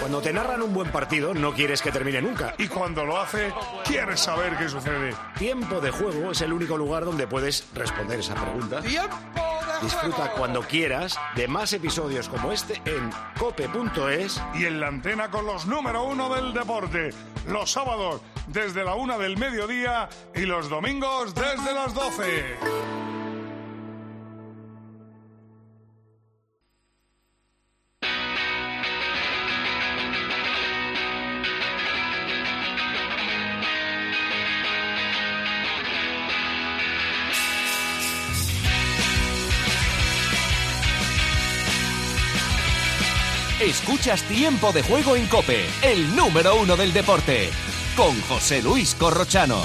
Cuando te narran un buen partido, no quieres que termine nunca. Y cuando lo hace, quieres saber qué sucede. Tiempo de Juego es el único lugar donde puedes responder esa pregunta. Disfruta cuando quieras de más episodios como este en cope.es y en la antena con los número 1 del deporte. Los sábados desde la 1 del mediodía y los domingos desde las 12. Escuchas Tiempo de Juego en COPE, el número 1 del deporte, con José Luis Corrochano.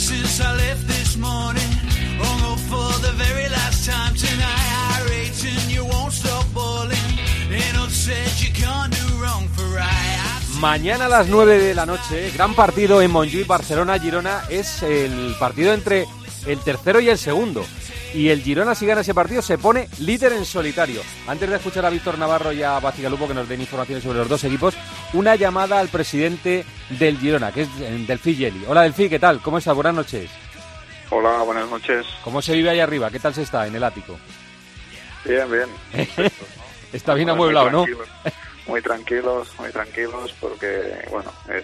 Mañana a las 9 de la noche, gran partido en Montjuïc, Barcelona-Girona. Es el partido entre el tercero y el segundo. Y el Girona, si gana ese partido, se pone líder en solitario. Antes de escuchar a Víctor Navarro y a Bacigalupo que nos den informaciones sobre los dos equipos, una llamada al presidente del Girona, que es Delfí Geli. Hola Delfí, ¿qué tal? ¿Cómo estás? Buenas noches. Hola, buenas noches. ¿Cómo se vive ahí arriba? ¿Qué tal se está en el ático? Bien, bien. Está bien amueblado, ¿no? Muy tranquilos, porque, bueno, es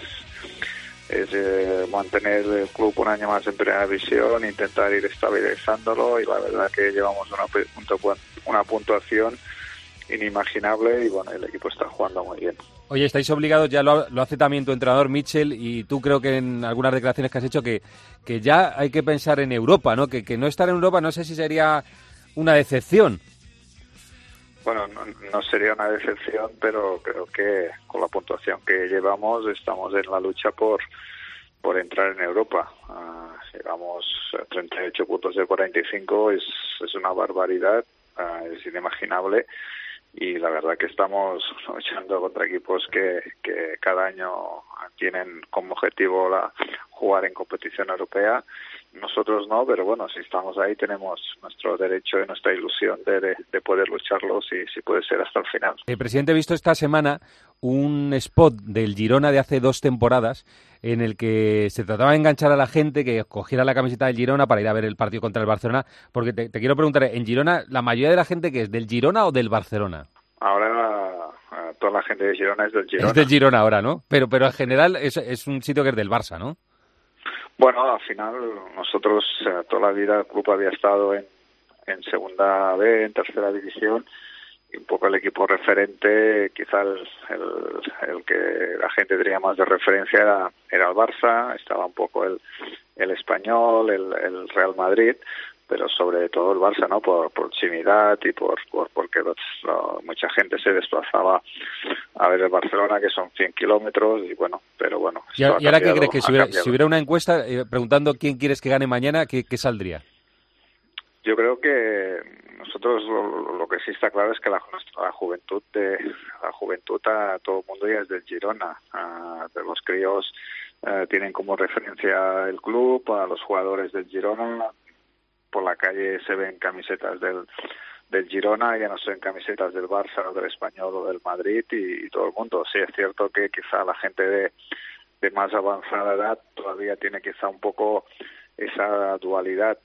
mantener el club un año más en primera división, intentar ir estabilizándolo, y la verdad que llevamos una puntuación inimaginable y bueno, el equipo está jugando muy bien. Oye, estáis obligados, ya lo hace también tu entrenador Mitchell, y tú creo que en algunas declaraciones que has hecho que ya hay que pensar en Europa, ¿no? Que no estar en Europa no sé si sería una decepción. Bueno, no sería una decepción, pero creo que con la puntuación que llevamos estamos en la lucha por entrar en Europa. Llevamos 38 puntos de 45, es una barbaridad, es inimaginable, y la verdad que estamos luchando contra equipos que cada año tienen como objetivo jugar en competición europea. Nosotros no, pero bueno, si estamos ahí tenemos nuestro derecho y nuestra ilusión de poder lucharlo si puede ser hasta el final. El presidente ha visto esta semana un spot del Girona de hace 2 temporadas en el que se trataba de enganchar a la gente que cogiera la camiseta del Girona para ir a ver el partido contra el Barcelona, porque te quiero preguntar, en Girona, ¿la mayoría de la gente que es del Girona o del Barcelona? Ahora toda la gente de Girona es del Girona. Es del Girona ahora, ¿no? Pero en general es un sitio que es del Barça, ¿no? Bueno, al final nosotros toda la vida el club había estado en segunda B, en tercera división, y un poco el equipo referente, quizá el que la gente tenía más de referencia era el Barça, estaba un poco el Español, el Real Madrid, pero sobre todo el Barça, ¿no? Por proximidad y porque mucha gente se desplazaba a ver el Barcelona, que son 100 kilómetros, y bueno, pero bueno. ¿Y ahora qué crees? Que si hubiera una encuesta preguntando quién quieres que gane mañana, ¿qué saldría? Yo creo que nosotros lo que sí está claro es que la juventud a todo el mundo ya es del Girona. De los críos tienen como referencia el club, a los jugadores del Girona. Por la calle se ven camisetas del Girona, ya no se ven camisetas del Barça o del Español o del Madrid, y todo el mundo. Sí, es cierto que quizá la gente de más avanzada edad todavía tiene quizá un poco esa dualidad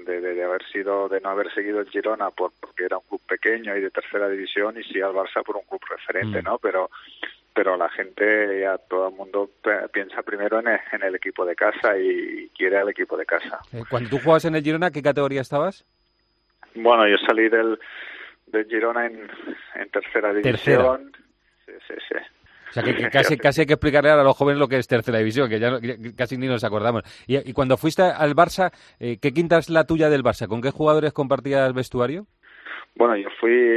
de no haber seguido el Girona porque era un club pequeño y de tercera división, y sí al Barça por un club referente, ¿no? Pero la gente, ya todo el mundo piensa primero en el equipo de casa y quiere al equipo de casa. Cuando tú jugabas en el Girona, ¿qué categoría estabas? Bueno, yo salí del Girona en tercera división. Sí. O sea, que casi hay que explicarle ahora a los jóvenes lo que es tercera división, que ya casi ni nos acordamos. Y cuando fuiste al Barça, ¿qué quinta es la tuya del Barça? ¿Con qué jugadores compartías vestuario? Bueno, yo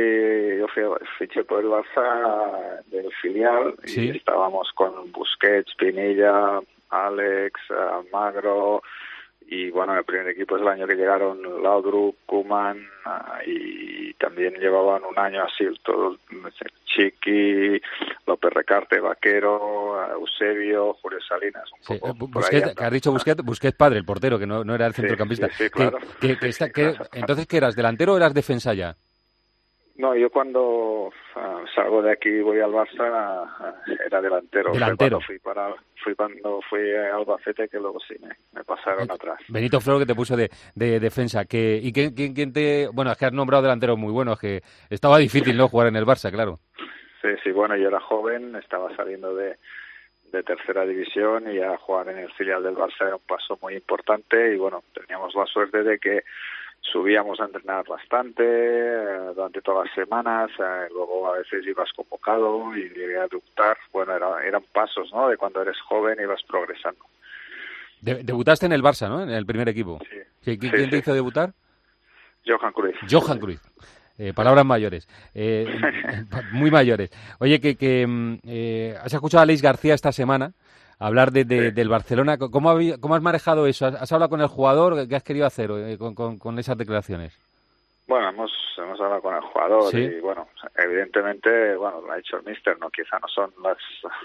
fiché por el Barça del filial, ¿sí? Y estábamos con Busquets, Pinilla, Alex, Almagro, y bueno, el primer equipo es el año que llegaron Laudrup, Koeman, y también llevaban un año así todo, Chiqui, López Recarte, Vaquero, Eusebio, Julio Salinas, un poco. Busquets, que has dicho Busquets padre, el portero, que no era el centrocampista. Sí, claro. Entonces, ¿qué eras, delantero o eras defensa ya? No, yo cuando salgo de aquí y voy al Barça era delantero. Delantero. Cuando fui a Albacete, que luego sí me pasaron atrás. Benito Floro, que te puso de defensa. ¿Y quién te...? Bueno, es que has nombrado delanteros muy buenos, que estaba difícil, ¿no?, jugar en el Barça, claro. Sí, bueno, yo era joven, estaba saliendo de tercera división, y a jugar en el filial del Barça era un paso muy importante, y bueno, teníamos la suerte de que subíamos a entrenar bastante durante todas las semanas, luego a veces ibas convocado y llegué a debutar. Bueno, eran pasos, ¿no?, de cuando eres joven y vas progresando. Debutaste en el Barça, ¿no?, en el primer equipo. Sí. ¿Quién te hizo debutar? Johan Cruyff. Johan Cruyff. Palabras mayores, muy mayores. Oye, has escuchado a Leis García esta semana hablar del Barcelona. ¿Cómo has manejado eso? ¿Has hablado con el jugador? ¿Qué has querido hacer con esas declaraciones? Bueno, hemos hablado con el jugador, ¿sí? Y bueno, evidentemente, bueno, lo ha dicho el míster, ¿no? Quizá no son las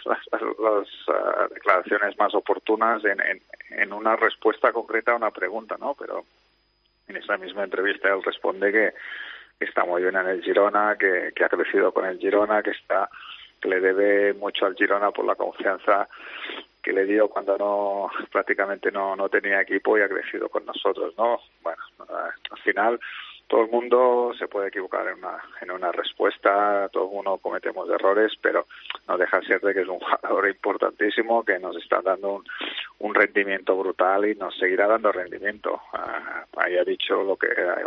declaraciones más oportunas en una respuesta concreta a una pregunta, ¿no? Pero en esa misma entrevista él responde que está muy bien en el Girona, que ha crecido con el Girona, que le debe mucho al Girona por la confianza que le dio cuando prácticamente no tenía equipo, y ha crecido con nosotros, ¿no? Bueno, al final todo el mundo se puede equivocar en una respuesta, todo el mundo cometemos errores, pero no deja de ser de que es un jugador importantísimo, que nos está dando un rendimiento brutal y nos seguirá dando rendimiento. Ahí ha dicho lo que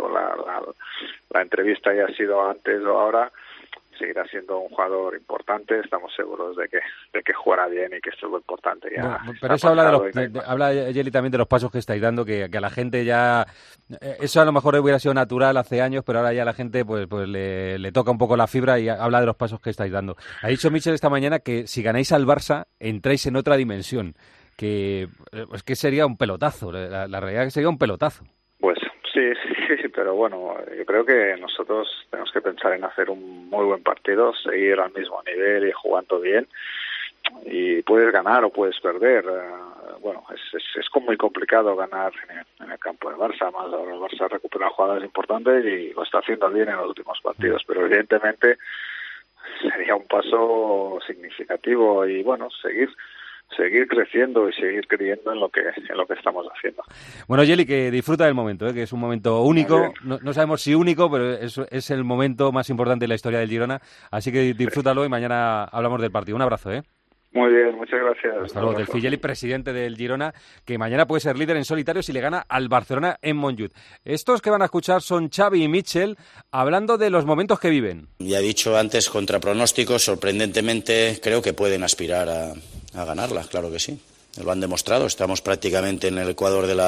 la entrevista ya ha sido antes o ahora. Seguirá siendo un jugador importante, estamos seguros de que jugará bien y que esto es lo importante. Ya bueno, pero eso habla Yeli también de los pasos que estáis dando, que a la gente ya... Eso a lo mejor hubiera sido natural hace años, pero ahora ya a la gente pues le toca un poco la fibra y habla de los pasos que estáis dando. Ha dicho Michel esta mañana que si ganáis al Barça, entráis en otra dimensión, que sería un pelotazo, la realidad es que sería un pelotazo. Pues sí, pero bueno, yo creo que nosotros tenemos que pensar en hacer un muy buen partido, seguir al mismo nivel y jugando bien, y puedes ganar o puedes perder. Bueno, es muy complicado ganar en el campo del Barça, más ahora el Barça recupera jugadas importantes y lo está haciendo bien en los últimos partidos, pero evidentemente sería un paso significativo, y bueno, seguir creciendo y seguir creyendo en lo que estamos haciendo. Bueno, Yeli, que disfruta del momento, que es un momento único, no sabemos si único, pero es el momento más importante de la historia del Girona, así que disfrútalo y mañana hablamos del partido. Un abrazo, Muy bien, muchas gracias. Hasta luego. Delfí Yeli, presidente del Girona, que mañana puede ser líder en solitario si le gana al Barcelona en Montjuïc. Estos que van a escuchar son Xavi y Michel hablando de los momentos que viven. Ya he dicho antes, contra pronósticos, sorprendentemente creo que pueden aspirar a ganarla, claro que sí. Lo han demostrado, estamos prácticamente en el ecuador de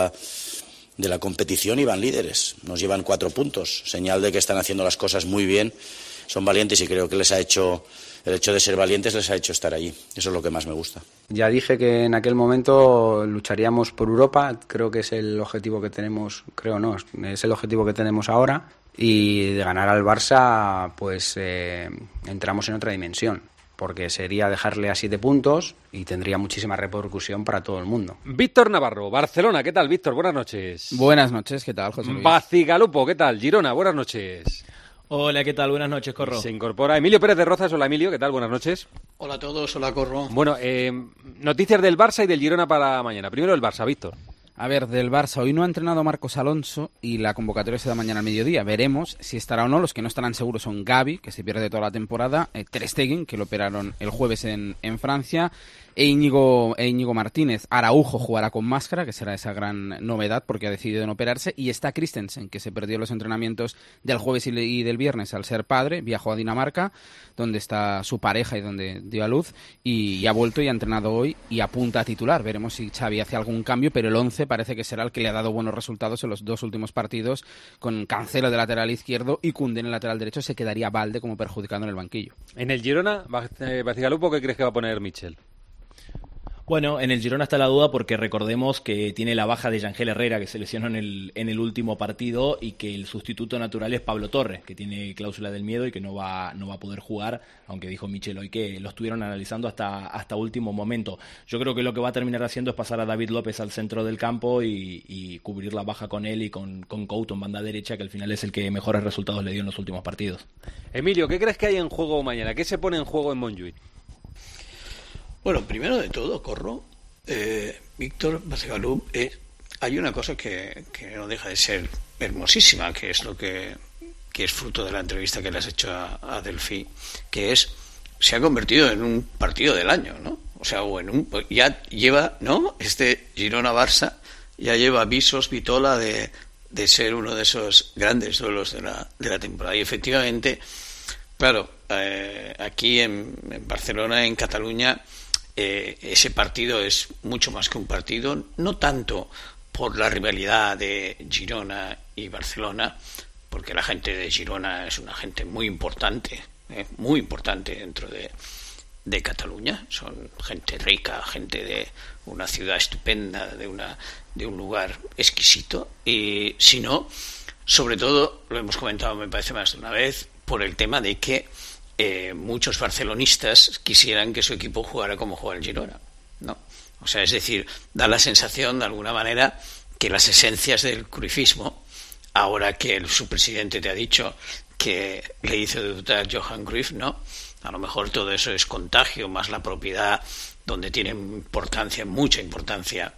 la competición y van líderes. Nos llevan 4 puntos, señal de que están haciendo las cosas muy bien, son valientes, y creo que el hecho de ser valientes les ha hecho estar allí. Eso es lo que más me gusta. Ya dije que en aquel momento lucharíamos por Europa, creo que es el objetivo que tenemos, es el objetivo que tenemos ahora, y de ganar al Barça pues entramos en otra dimensión, porque sería dejarle a 7 puntos y tendría muchísima repercusión para todo el mundo. Víctor Navarro, Barcelona, ¿qué tal, Víctor? Buenas noches. Buenas noches, ¿qué tal, José Luis? Bacigalupo, ¿qué tal? Girona, buenas noches. Hola, ¿qué tal? Buenas noches, Corro. Se incorpora Emilio Pérez de Rozas. Hola, Emilio, ¿qué tal? Buenas noches. Hola a todos, hola, Corro. Bueno, noticias del Barça y del Girona para mañana. Primero el Barça, Víctor. A ver, del Barça, hoy no ha entrenado Marcos Alonso y la convocatoria se da mañana al mediodía. Veremos si estará o no. Los que no estarán seguros son Gavi, que se pierde toda la temporada, Ter Stegen, que lo operaron el jueves en Francia, e Íñigo Martínez. Araujo jugará con máscara, que será esa gran novedad porque ha decidido no operarse, y está Christensen, que se perdió los entrenamientos del jueves y del viernes al ser padre. Viajó a Dinamarca, donde está su pareja y donde dio a luz, y ha vuelto y ha entrenado hoy y apunta a titular. Veremos si Xavi hace algún cambio, pero el 11 parece que será el que le ha dado buenos resultados en los 2 últimos partidos, con Cancelo de lateral izquierdo y Koundé en el lateral derecho. Se quedaría Balde como perjudicado en el banquillo. En el Girona, Bacigalupo, ¿qué crees que va a poner Michel? Bueno, en el Girona está la duda porque recordemos que tiene la baja de Yangel Herrera, que se lesionó en el último partido, y que el sustituto natural es Pablo Torres, que tiene cláusula del miedo y que no va a poder jugar, aunque dijo Michel hoy que lo estuvieron analizando hasta último momento. Yo creo que lo que va a terminar haciendo es pasar a David López al centro del campo y cubrir la baja con él y con Couto en banda derecha, que al final es el que mejores resultados le dio en los últimos partidos. Emilio, ¿qué crees que hay en juego mañana? ¿Qué se pone en juego en Montjuïc? Bueno, primero de todo, Víctor Bacegalup, hay una cosa que no deja de ser hermosísima, que es lo que es fruto de la entrevista que le has hecho a Delphi, que se ha convertido en un partido del año, ¿no? O sea, ya lleva, ¿no? Este Girona-Barça ya lleva visos, vitola de ser uno de esos grandes duelos de la temporada. Y efectivamente, claro, aquí en Barcelona, en Cataluña, ese partido es mucho más que un partido, no tanto por la rivalidad de Girona y Barcelona, porque la gente de Girona es una gente muy importante dentro de Cataluña, son gente rica, gente de una ciudad estupenda, de un lugar exquisito, y sino, sobre todo, lo hemos comentado me parece más de una vez, por el tema de que muchos barcelonistas quisieran que su equipo jugara como juega el Girona, ¿no? O sea, es decir, da la sensación de alguna manera que las esencias del cruyffismo, ahora que su presidente te ha dicho que le hizo debutar Johan Cruyff, ¿no? A lo mejor todo eso es contagio, más la propiedad, donde tiene mucha importancia,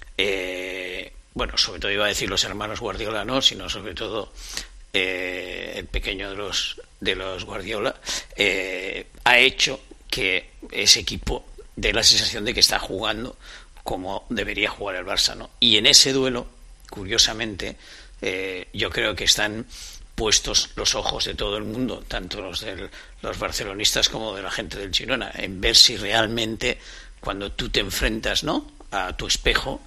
bueno, sobre todo iba a decir los hermanos Guardiola, no, sino sobre todo el pequeño de los Guardiola, ha hecho que ese equipo dé la sensación de que está jugando como debería jugar el Barça, ¿no? Y en ese duelo, curiosamente, yo creo que están puestos los ojos de todo el mundo, tanto los barcelonistas como de la gente del Girona, en ver si realmente cuando tú te enfrentas, ¿no?, a tu espejo,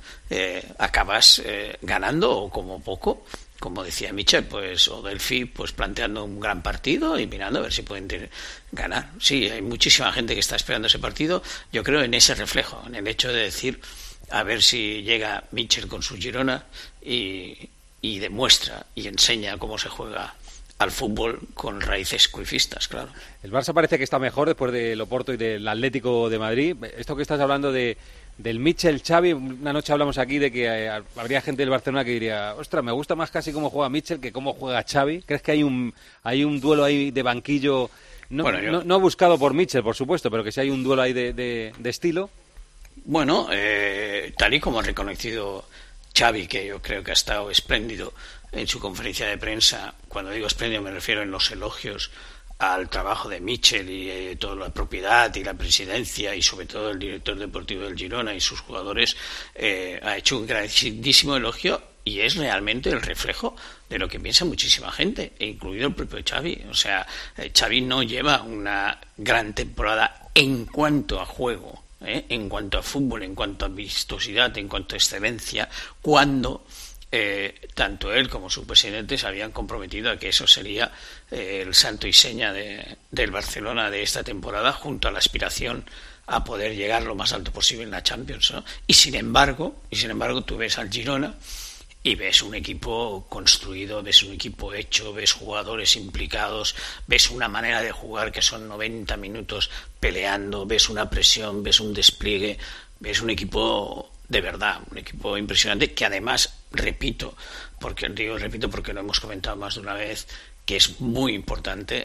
acabas ganando, o como poco, como decía Michel, pues, o Delphi, pues planteando un gran partido y mirando a ver si pueden ganar. Sí, hay muchísima gente que está esperando ese partido. Yo creo en ese reflejo, en el hecho de decir a ver si llega Michel con su Girona y demuestra y enseña cómo se juega al fútbol con raíces cruyffistas, claro. El Barça parece que está mejor después del Oporto y del Atlético de Madrid. Esto que estás hablando del Michel Xavi, una noche hablamos aquí de que habría gente del Barcelona que diría, ostras, me gusta más casi cómo juega Michel que cómo juega Xavi. ¿Crees que hay un duelo ahí de banquillo, no buscado por Michel, por supuesto, pero que sí hay un duelo ahí de estilo? Bueno, tal y como ha reconocido Xavi, que yo creo que ha estado espléndido en su conferencia de prensa, cuando digo espléndido me refiero en los elogios al trabajo de Michel y toda la propiedad y la presidencia y sobre todo el director deportivo del Girona y sus jugadores, ha hecho un grandísimo elogio y es realmente el reflejo de lo que piensa muchísima gente, incluido el propio Xavi. O sea, Xavi no lleva una gran temporada en cuanto a juego, en cuanto a fútbol, en cuanto a vistosidad, en cuanto a excelencia, cuando tanto él como su presidente se habían comprometido a que eso sería el santo y seña del Barcelona de esta temporada, junto a la aspiración a poder llegar lo más alto posible en la Champions, ¿no? Y sin embargo tú ves al Girona y ves un equipo construido, ves un equipo hecho, ves jugadores implicados, ves una manera de jugar que son 90 minutos peleando, ves una presión, ves un despliegue, ves un equipo de verdad, un equipo impresionante que además, repito porque lo hemos comentado más de una vez, que es muy importante,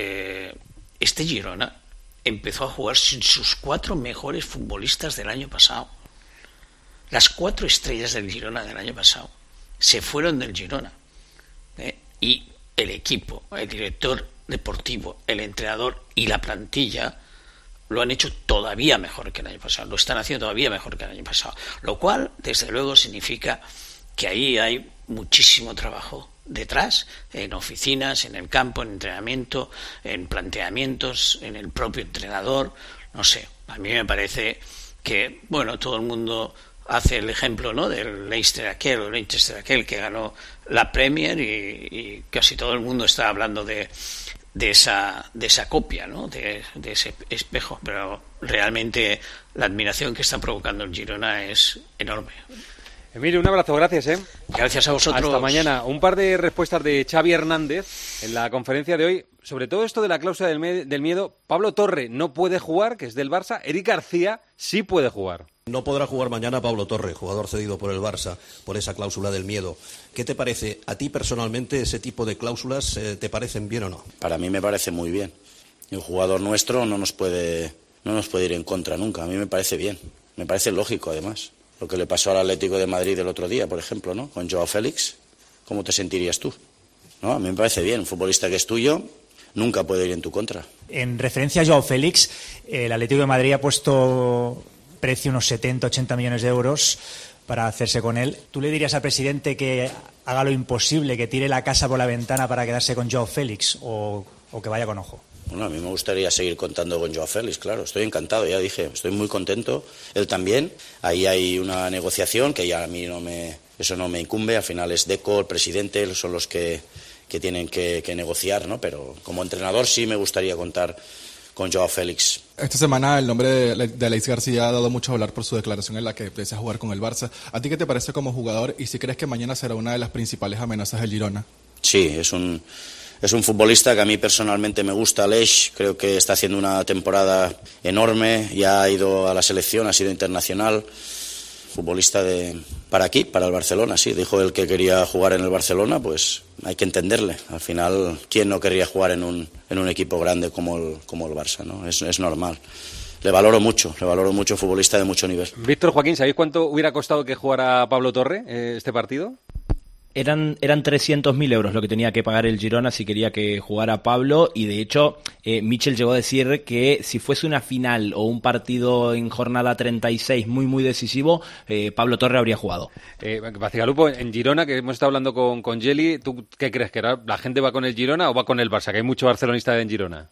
este Girona empezó a jugar sin sus 4 mejores futbolistas del año pasado. Las 4 estrellas del Girona del año pasado se fueron del Girona, y el equipo, el director deportivo, el entrenador y la plantilla lo han hecho todavía mejor que el año pasado, lo están haciendo todavía mejor que el año pasado, lo cual desde luego significa que ahí hay muchísimo trabajo detrás, en oficinas, en el campo, en entrenamiento, en planteamientos, en el propio entrenador. No sé, a mí me parece que, bueno, todo el mundo hace el ejemplo, ¿no?, del Leicester aquel que ganó la Premier y casi todo el mundo está hablando de de esa copia, ¿no? de ese espejo, pero realmente la admiración que está provocando el Girona es enorme. Emilio, un abrazo, gracias. Gracias a vosotros. Hasta mañana. Un par de respuestas de Xavi Hernández en la conferencia de hoy. Sobre todo esto de la cláusula del miedo. Pablo Torre no puede jugar, que es del Barça. Eric García sí puede jugar. No podrá jugar mañana Pablo Torre, jugador cedido por el Barça, por esa cláusula del miedo. ¿Qué te parece a ti personalmente ese tipo de cláusulas? ¿Te parecen bien o no? Para mí me parece muy bien. El jugador nuestro no nos puede ir en contra nunca. A mí me parece bien. Me parece lógico, además. Lo que le pasó al Atlético de Madrid el otro día, por ejemplo, ¿no? Con Joao Félix. ¿Cómo te sentirías tú? ¿No? A mí me parece bien. Un futbolista que es tuyo nunca puede ir en tu contra. En referencia a Joao Félix, el Atlético de Madrid ha puesto precio unos 70-80 millones de euros para hacerse con él. ¿Tú le dirías al presidente que haga lo imposible, que tire la casa por la ventana para quedarse con Joao Félix o que vaya con ojo? Bueno, a mí me gustaría seguir contando con Joao Félix, claro. Estoy encantado, ya dije, estoy muy contento. Él también. Ahí hay una negociación que ya a mí eso no me incumbe. Al final es Deco, el presidente, son los que tienen que negociar, ¿no? Pero como entrenador sí me gustaría contar con Joao Félix. Esta semana el nombre de Aleix García ha dado mucho a hablar por su declaración en la que desea jugar con el Barça. ¿A ti qué te parece como jugador y si crees que mañana será una de las principales amenazas del Girona? Sí, es un futbolista que a mí personalmente me gusta, Aleix. Creo que está haciendo una temporada enorme, ya ha ido a la selección, ha sido internacional. Futbolista para aquí, para el Barcelona, sí. Dijo él que quería jugar en el Barcelona, pues hay que entenderle. Al final, ¿quién no querría jugar en un equipo grande como el Barça, ¿no? Es normal. Le valoro mucho, futbolista de mucho nivel. Víctor, Joaquín, ¿sabéis cuánto hubiera costado que jugara Pablo Torre este partido? Eran 300.000 euros lo que tenía que pagar el Girona si quería que jugara Pablo, y de hecho Michel llegó a decir que si fuese una final o un partido en jornada 36 muy muy decisivo, Pablo Torre habría jugado. Bacigalupo, en Girona, que hemos estado hablando con Geli, ¿tú qué crees? ¿Que la gente va con el Girona o va con el Barça? Que hay mucho barcelonista en Girona.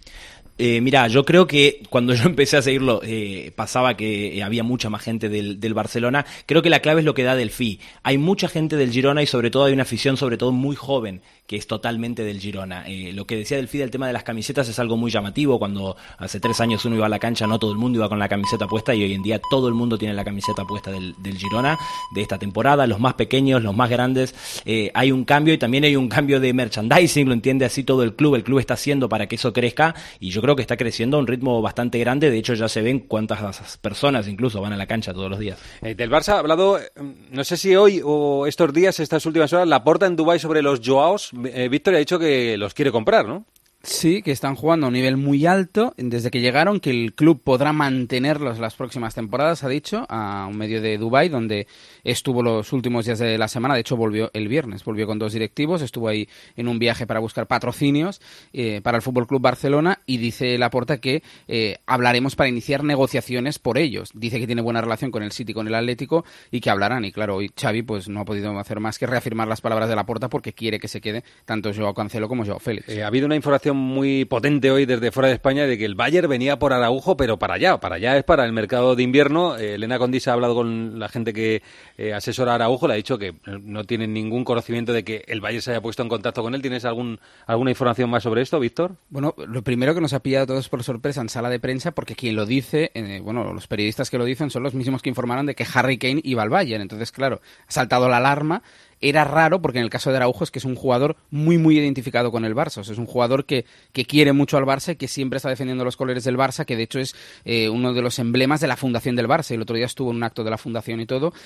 Mira, yo creo que cuando yo empecé a seguirlo pasaba que había mucha más gente del Barcelona. Creo que la clave es lo que da Delphi. Hay mucha gente del Girona y sobre todo hay una afición sobre todo muy joven que es totalmente del Girona. Lo que decía Delphi del tema de las camisetas es algo muy llamativo. Cuando hace 3 años uno iba a la cancha, no todo el mundo iba con la camiseta puesta, y hoy en día todo el mundo tiene la camiseta puesta del Girona de esta temporada, los más pequeños, los más grandes. Hay un cambio, y también hay un cambio de merchandising, lo entiende así todo el club está haciendo para que eso crezca, y yo creo que está creciendo a un ritmo bastante grande. De hecho ya se ven cuántas personas incluso van a la cancha todos los días. Del Barça ha hablado, no sé si hoy o estos días, estas últimas horas, Laporta en Dubái sobre los Joaos. Víctor ha dicho que los quiere comprar, ¿no? Sí, que están jugando a un nivel muy alto desde que llegaron, que el club podrá mantenerlos las próximas temporadas, ha dicho, a un medio de Dubái, donde estuvo los últimos días de la semana. De hecho, volvió el viernes, volvió con 2 directivos, estuvo ahí en un viaje para buscar patrocinios para el Fútbol Club Barcelona, y dice Laporta que hablaremos para iniciar negociaciones por ellos. Dice que tiene buena relación con el City, con el Atlético, y que hablarán. Y claro, hoy Xavi pues no ha podido hacer más que reafirmar las palabras de Laporta, porque quiere que se quede tanto Joao Cancelo como Joao Félix. Ha habido una información muy potente hoy desde fuera de España de que el Bayern venía por Araujo, pero para allá es para el mercado de invierno. Elena Condis ha hablado con la gente que asesora a Araujo, le ha dicho que no tienen ningún conocimiento de que el Bayern se haya puesto en contacto con él. ¿Tienes alguna información más sobre esto, Víctor? Bueno, lo primero que nos ha pillado a todos por sorpresa en sala de prensa, porque quien lo dice, los periodistas que lo dicen son los mismos que informaron de que Harry Kane iba al Bayern. Entonces, claro, ha saltado la alarma. Era raro porque en el caso de Araujo es que es un jugador muy muy identificado con el Barça. O sea, es un jugador que quiere mucho al Barça y que siempre está defendiendo los colores del Barça, que de hecho es uno de los emblemas de la fundación del Barça. El otro día estuvo en un acto de la fundación y todo.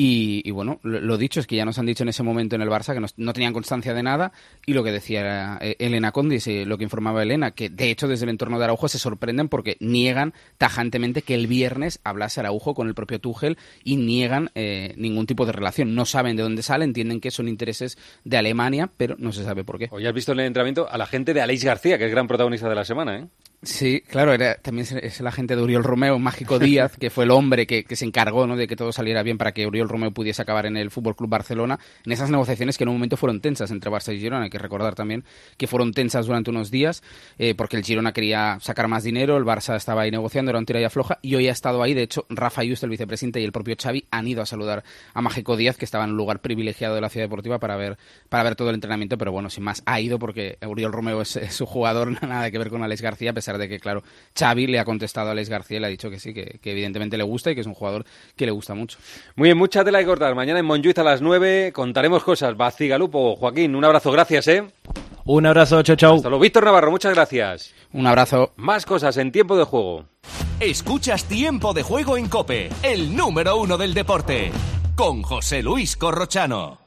Y bueno, lo dicho es que ya nos han dicho en ese momento en el Barça que no tenían constancia de nada. Y lo que decía Elena Condis, lo que informaba Elena, que de hecho desde el entorno de Araujo se sorprenden porque niegan tajantemente que el viernes hablase Araujo con el propio Tuchel, y niegan ningún tipo de relación. No saben de dónde sale, entienden que son intereses de Alemania, pero no se sabe por qué. Hoy has visto en el entrenamiento a la gente de Aleix García, que es gran protagonista de la semana, ¿eh? Sí, claro, también es el agente de Oriol Romeu, Mágico Díaz, que fue el hombre que se encargó, ¿no?, de que todo saliera bien para que Oriol Romeu pudiese acabar en el FC Barcelona, en esas negociaciones que en un momento fueron tensas entre Barça y Girona. Hay que recordar también que fueron tensas durante unos días, porque el Girona quería sacar más dinero, el Barça estaba ahí negociando, era un tira y afloja, y hoy ha estado ahí. De hecho, Rafa Just, el vicepresidente, y el propio Xavi han ido a saludar a Mágico Díaz, que estaba en un lugar privilegiado de la ciudad deportiva para ver todo el entrenamiento, pero bueno, sin más, ha ido porque Oriol Romeu es su jugador, nada que ver con Alex García, a pesar de que, claro, Xavi le ha contestado a Alex García y le ha dicho que sí, que evidentemente le gusta y que es un jugador que le gusta mucho. Muy bien, mucha tela que cortar. Mañana en Montjuïc a las 9 contaremos cosas. Bacigalupo, Joaquín, un abrazo, gracias, Un abrazo, chao, chao. Hasta luego. Víctor Navarro, muchas gracias. Un abrazo. Más cosas en Tiempo de Juego. Escuchas Tiempo de Juego en COPE, el número 1 del deporte, con José Luis Corrochano.